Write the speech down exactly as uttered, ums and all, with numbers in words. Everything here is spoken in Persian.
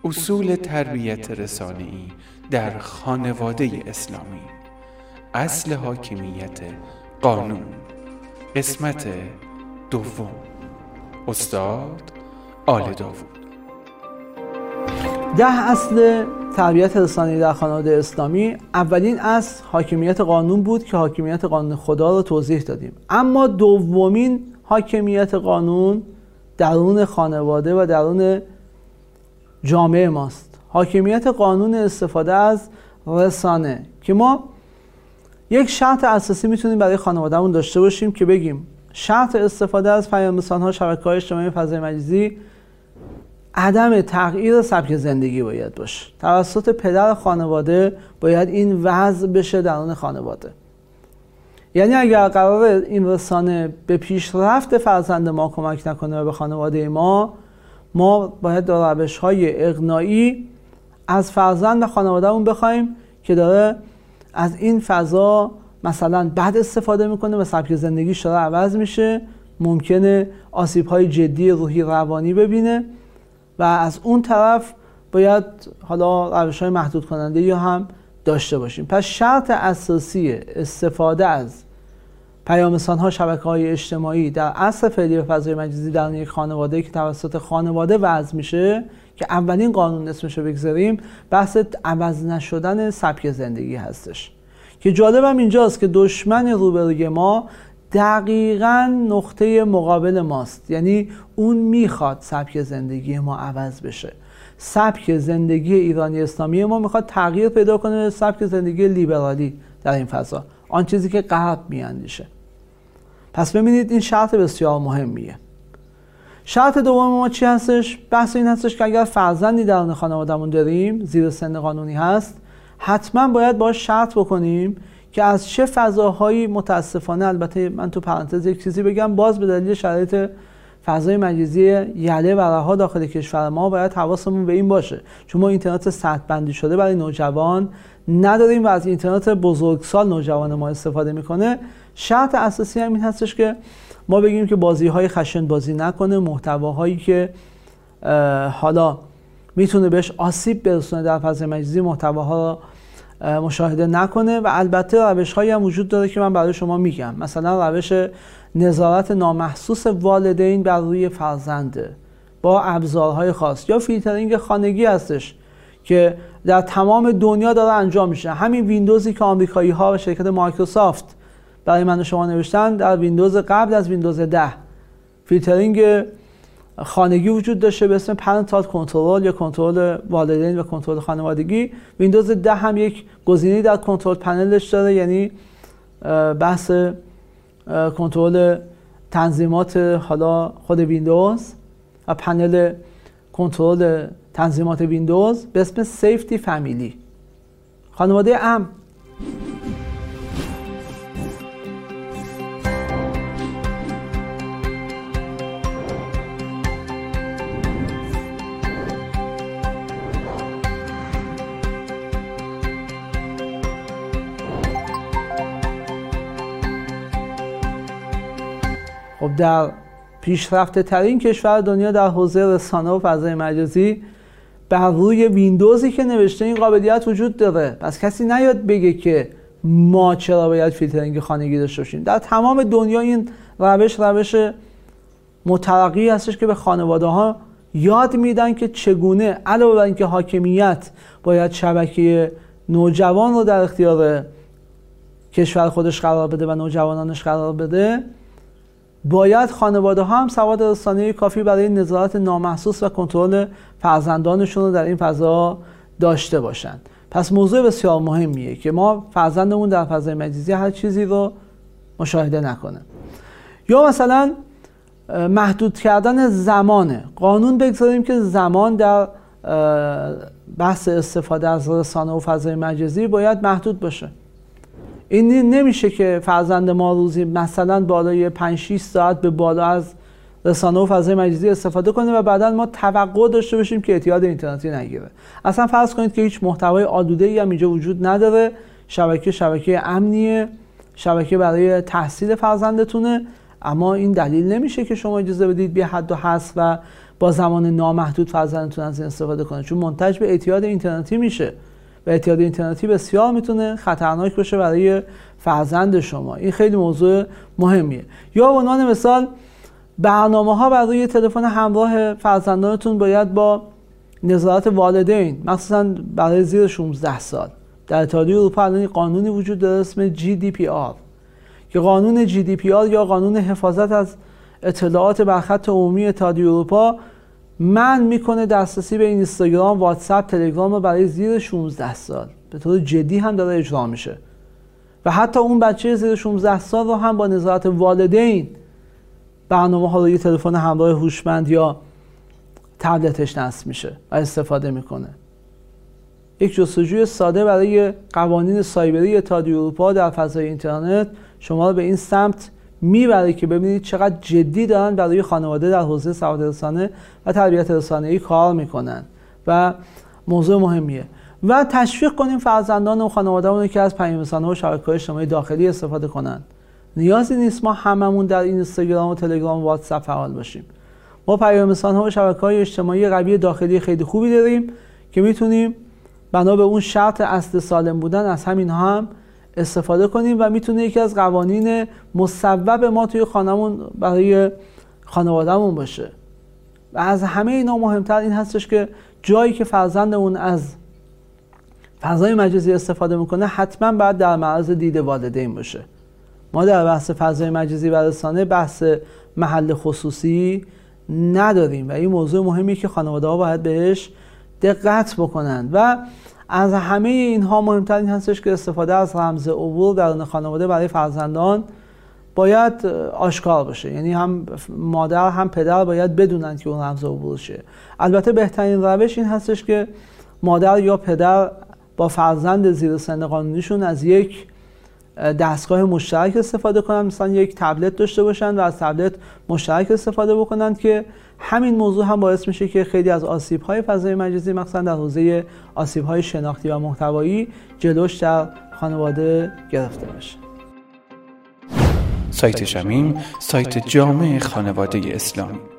اصول تربیت رسانه‌ای در خانواده اسلامی، اصل حاکمیت قانون، قسمت دوم. استاد آل داوود. ده اصل تربیت رسانه‌ای در خانواده اسلامی. اولین اصل حاکمیت قانون بود که حاکمیت قانون خدا رو توضیح دادیم. اما دومین حاکمیت قانون درون خانواده و درون جامعه ماست. حاکمیت قانون استفاده از رسانه که ما یک شرط اساسی میتونیم برای خانوادهمون داشته باشیم که بگیم شرط استفاده از پیام‌رسان‌ها، شبکه‌های اجتماعی، فضای مجازی عدم تغییر سبک زندگی باید باشه. توسط پدر خانواده باید این وضع بشه درون خانواده. یعنی اگر قرار این رسانه به پیشرفت فرزند ما کمک نکنه و به خانواده ما، ما باید در روش‌های اقناعی از فرزند و خانواده‌مون بخوایم که داره از این فضا مثلا بد استفاده میکنه و سبک زندگیش داره عوض میشه، ممکنه آسیب‌های جدی روحی روانی ببینه و از اون طرف باید حالا روش‌های محدود کننده یا هم داشته باشیم. پس شرط اساسی استفاده از پیام‌رسان‌ها، شبکه‌های اجتماعی در عصر فعلی و فضای مجازی در یک خانواده که توسط خانواده وضع میشه که اولین قانون اسمش رو بگذاریم، بحث عوض نشدن سبک زندگی هستش. که جالبم اینجاست که دشمن روبروی ما دقیقاً نقطه مقابل ماست. یعنی اون میخواد سبک زندگی ما عوض بشه. سبک زندگی ایرانی اسلامی ما میخواد تغییر پیدا کنه به سبک زندگی لیبرالی در این فضا، آن چیزی که غرب میاندیشه. پس ببینید این شرط بسیار مهمیه. شرط دوم ما چی هستش؟ بحث این هستش که اگر فرزندی درون خانواده‌مون داریم زیر سن قانونی هست، حتما باید باهاش شرط بکنیم که از چه فضاهایی، متاسفانه البته من تو پرانتز یک چیزی بگم، باز به دلیل شرایط فضای مجازی یله و رها داخل کشور ما باید حواسمون به این باشه، چون ما اینترنت سطح بندی شده برای نوجوان نداریم و از اینترنت بزرگسال نوجوان ما استفاده میکنه. شرط اساسی هم این هستش که ما بگیم که بازی‌های خشن بازی نکنه، محتواهایی که حالا میتونه بهش آسیب برسونه در فضای مجازی محتواها رو مشاهده نکنه و البته روش‌هایی هم وجود داره که من برای شما میگم. مثلا روش نظارت نامحسوس والدین بر روی فرزنده با ابزارهای خاص، یا فیلترینگ خانگی هستش که در تمام دنیا داره انجام میشه. همین ویندوزی که آمریکایی‌ها و شرکت مایکروسافت برای من و شما نوشتن، در ویندوز قبل از ویندوز ده فیلترینگ خانگی وجود داشته به اسم پرنتال کنترل یا کنترل والدین و کنترل خانوادگی. ویندوز ده هم یک گزینه‌ای در کنترل پنلش داره، یعنی بحث کنترل تنظیمات حالا خود ویندوز و پنل کنترل تنظیمات ویندوز به اسم سیفتی فامیلی، خانواده امن. خب در پیشرفته ترین کشور دنیا در حوزه رسانه و فضای مجازی بر روی ویندوزی که نوشته این قابلیت وجود داره. پس کسی نیاد بگه که ما چرا باید فیلترینگ خانگی داشته باشیم. در تمام دنیا این روش روش مترقی هستش که به خانواده ها یاد میدن که چگونه علاوه بر اینکه حاکمیت باید شبکه نوجوان رو در اختیار کشور خودش قرار بده و نوجوانانش قرار بده، باید خانواده ها هم سواد رسانه‌ای کافی برای نظارت نامحسوس و کنترل فرزندانشون رو در این فضا داشته باشند. پس موضوع بسیار مهمیه که ما فرزندمون در فضای مجازی هر چیزی رو مشاهده نکنه. یا مثلا محدود کردن زمانه. قانون بگذاریم که زمان در بحث استفاده از رسانه و فضای مجازی باید محدود باشه. این نمیشه که فرزند ما روزی مثلا بالای پنج شش ساعت به بالا از رسانه و فضای مجازی استفاده کنه و بعدا ما توقع داشته باشیم که اعتیاد اینترنتی نگیره. اصلا فرض کنید که هیچ محتوای آلوده‌ای هم اینجا وجود نداره، شبکه شبکه امنیه، شبکه برای تحصیل فرزندتونه، اما این دلیل نمیشه که شما اجازه بدید بی حد و حصر و با زمان نامحدود فرزندتون از این استفاده کنه، چون منتج به اعتیاد اینترنتی میشه و اعتیاد اینترنتی بسیار میتونه خطرناک باشه برای فرزند شما. این خیلی موضوع مهمیه. یا به عنوان مثال برنامه‌ها برای تلفن همراه فرزندانتون باید با نظارت والدین، مخصوصا برای زیر شانزده سال. در اتحادیه اروپا الان قانونی وجود داره اسم جی دی پی آر که قانون جی دی پی آر یا قانون حفاظت از اطلاعات بر خط عمومی اتحادیه اروپا منع میکنه دسترسی به اینستاگرام، واتساپ، تلگرام رو برای زیر شانزده سال. به طور جدی هم داره اجرا میشه و حتی اون بچه زیر شانزده سال رو هم با نظارت والدین برنامه‌ها روی تلفن همراه هوشمند یا تبلتش نصب میشه و استفاده میکنه. یک جستجوی ساده برای قوانین سایبری اتحادیه اروپا در فضای اینترنت شما رو به این سمت میبره که ببینید چقدر جدی دارن برای خانواده در حوزه سواد رسانه و تربیت رسانه‌ای کار میکنن و موضوع مهمیه. و تشویق کنیم فرزندان و خانواده‌مون که از پیام‌رسان‌ها و شبکه‌های اجتماعی داخلی استفاده کنن. نیازی نیست ما هممون در اینستاگرام و تلگرام و واتساپ فعال باشیم. ما پیام‌رسان‌ها و شبکه‌های اجتماعی قوی داخلی خیلی خوبی داریم که میتونیم بنا به اون شرط اصل سالم بودن از همین هم استفاده کنیم و میتونه یکی از قوانین مصوب ما توی خانمون برای خانواده‌مون باشه. و از همه اینا مهمتر این هستش که جایی که فرزندمون از فضای مجازی استفاده میکنه حتما باید در معرض دید والدین باشه. ما در بحث فضای مجازی و رسانه بحث محل خصوصی نداریم و این موضوع مهمی که خانواده‌ها باید بهش دقت بکنند. و از همه اینها مهمتر این هستش که استفاده از رمز عبور درون خانواده برای فرزندان باید آشکار باشه. یعنی هم مادر هم پدر باید بدونن که اون رمز عبور شه. البته بهترین روش این هستش که مادر یا پدر با فرزند زیر سن قانونیشون از یک دستگاه مشترک استفاده کنن، مثلا یک تبلت داشته باشن و از تبلت مشترک استفاده بکنن که همین موضوع هم باعث میشه که خیلی از آسیب‌های فضای مجازی مثلا در حوزه آسیب‌های شناختی و محتوایی جلوش در خانواده گرفته بشه. سایت شمیم، سایت جامع خانواده اسلامی.